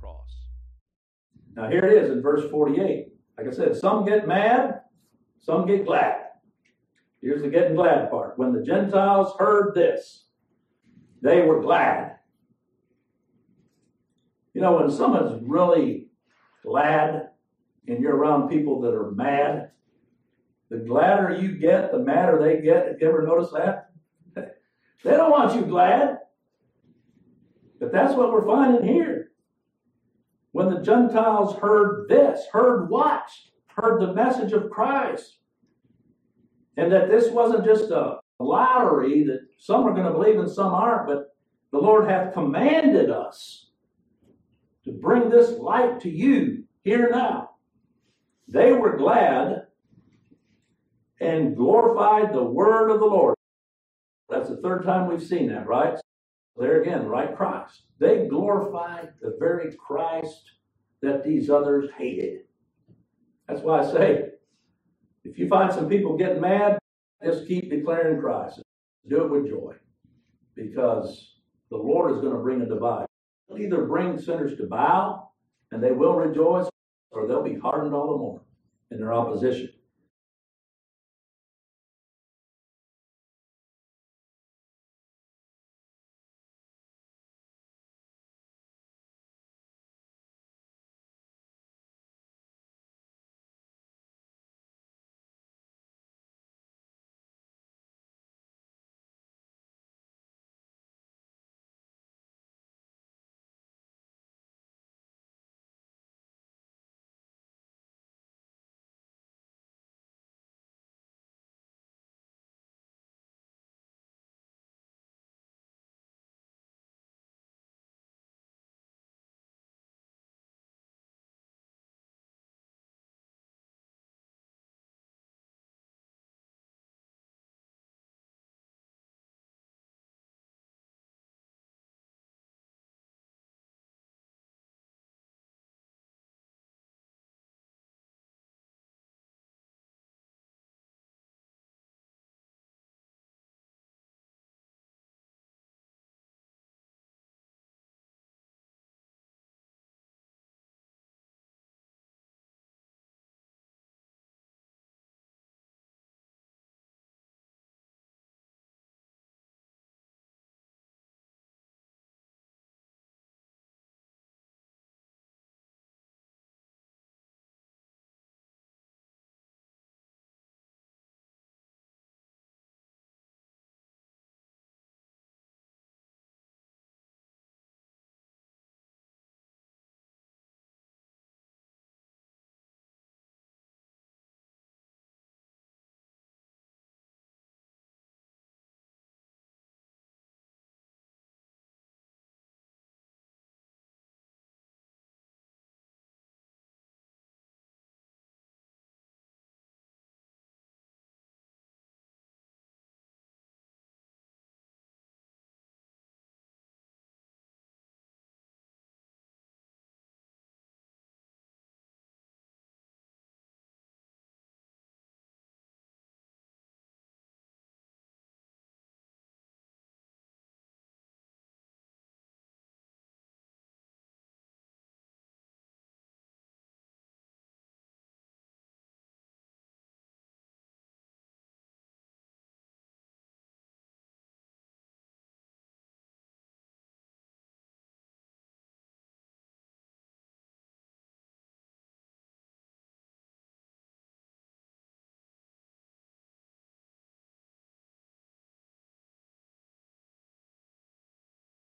cross. Now here it is in verse 48. Like I said, some get mad, some get glad. Here's the getting glad part. When the Gentiles heard this, they were glad. You know, when someone's really glad and you're around people that are mad, the gladder you get, the madder they get. Have you ever noticed that? They don't want you glad. But that's what we're finding here. When the Gentiles heard this, heard what? Heard the message of Christ. And that this wasn't just a lottery, that some are going to believe and some aren't, but the Lord hath commanded us to bring this light to you here now. They were glad and glorified the word of the Lord. That's the third time we've seen that, right? There again, right, Christ. They glorified the very Christ that these others hated. That's why I say, if you find some people getting mad, just keep declaring Christ. Do it with joy. Because the Lord is going to bring a divide. He'll either bring sinners to bow, and they will rejoice, or they'll be hardened all the more in their opposition.